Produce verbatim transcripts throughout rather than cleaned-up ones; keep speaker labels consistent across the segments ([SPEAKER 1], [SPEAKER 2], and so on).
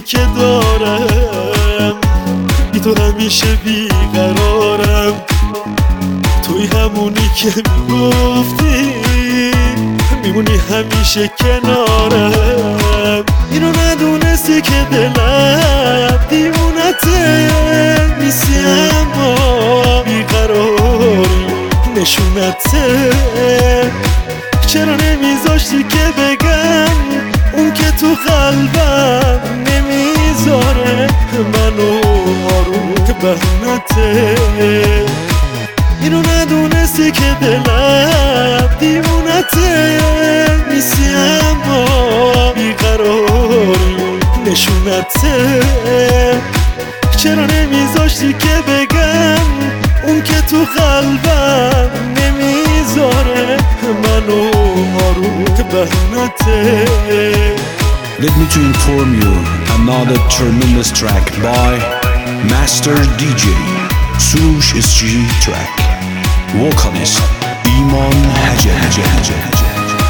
[SPEAKER 1] که دارم، بی تو همیشه بیقرارم. توی همونی که میگفتی میمونی همیشه کنارم. اینو ندونستی که دلم دیوونته، نیستی اما بیقراری نشونته. چرا نمیذاشتی که بگم اون که تو قلبم نمیذاره منو آروم بهونته. اینو ندونستی که دلم دیوونته، نیستی اما بیقراری نشونته. چرا نمیذاشتی که بگم اون که تو قلبم نمیذاره منو آروم بهونته.
[SPEAKER 2] Let me to inform you another tremendous track by Master دی جی Sush اس جی track. Vocalist Iman Haji Haji Haji Haji.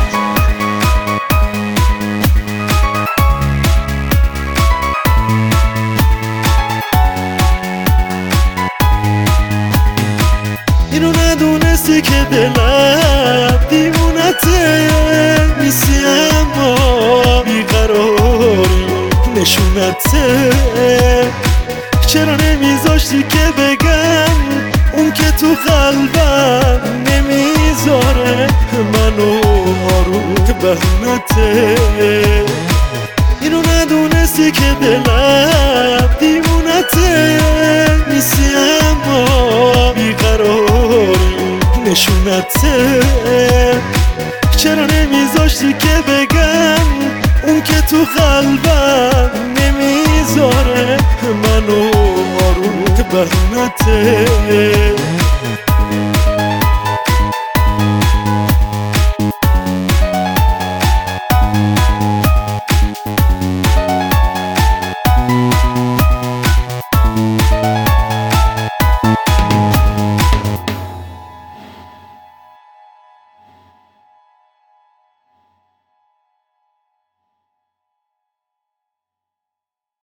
[SPEAKER 1] اینو ندونستی که دلم دیوونته، نیستی اما بیقراری نشونته. چرا نمیذاشتی که بگم اون که تو قلبم نمیذاره منو آروم بهونته. اینو ندونستی که دلم دیوونته، نیستی اما بیقراری نشونته. چرا نمیذاشتی که بگم اون که تو قلبم نمیذاره منو آروم بهونته.